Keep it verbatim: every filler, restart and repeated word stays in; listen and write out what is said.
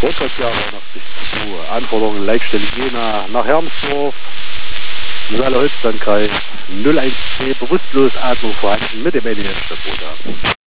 Vortragsjahr neunundachtzig, Anforderungen Leitstelle Jena nach Hermsdorf, Saale-Holz-Landkreis null eins C, Bewusstlosatmung vorhanden mit dem N E S-Verbot.